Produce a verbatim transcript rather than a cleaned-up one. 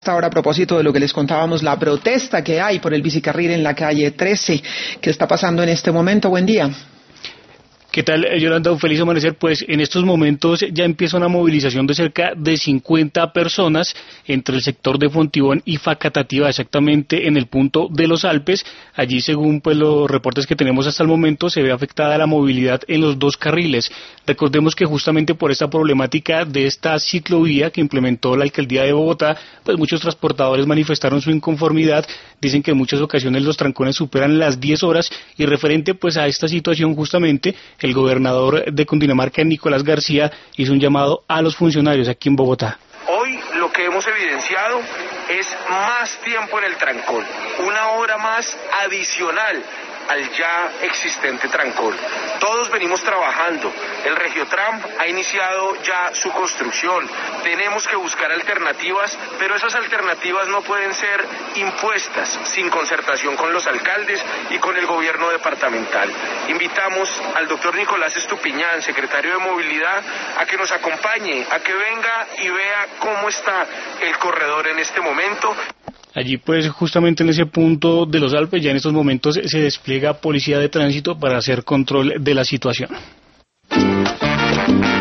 Ahora, a propósito de lo que les contábamos, la protesta que hay por el bicicarril en la calle trece, ¿qué está pasando en este momento? Buen día. ¿Qué tal, Yolanda? Un feliz amanecer. Pues en estos momentos ya empieza una movilización de cerca de cincuenta personas entre el sector de Fontibón y Facatativá, exactamente en el punto de los Alpes. Allí, según pues los reportes que tenemos hasta el momento, se ve afectada la movilidad en los dos carriles. Recordemos que justamente por esta problemática de esta ciclovía que implementó la Alcaldía de Bogotá, pues muchos transportadores manifestaron su inconformidad. Dicen que en muchas ocasiones los trancones superan las diez horas y referente pues a esta situación justamente el gobernador de Cundinamarca, Nicolás García, hizo un llamado a los funcionarios aquí en Bogotá. Hoy lo que hemos evidenciado es más tiempo en el trancón, una hora más adicional al ya existente trancón. Todos venimos trabajando, el Regiotram ha iniciado ya su construcción, tenemos que buscar alternativas, pero esas alternativas no pueden ser impuestas sin concertación con los alcaldes y con el gobierno departamental. Invitamos al doctor Nicolás Estupiñán, secretario de Movilidad, a que nos acompañe, a que venga y vea cómo está el corredor en este momento. Allí pues justamente en ese punto de los Alpes ya en estos momentos se despliega policía de tránsito para hacer control de la situación.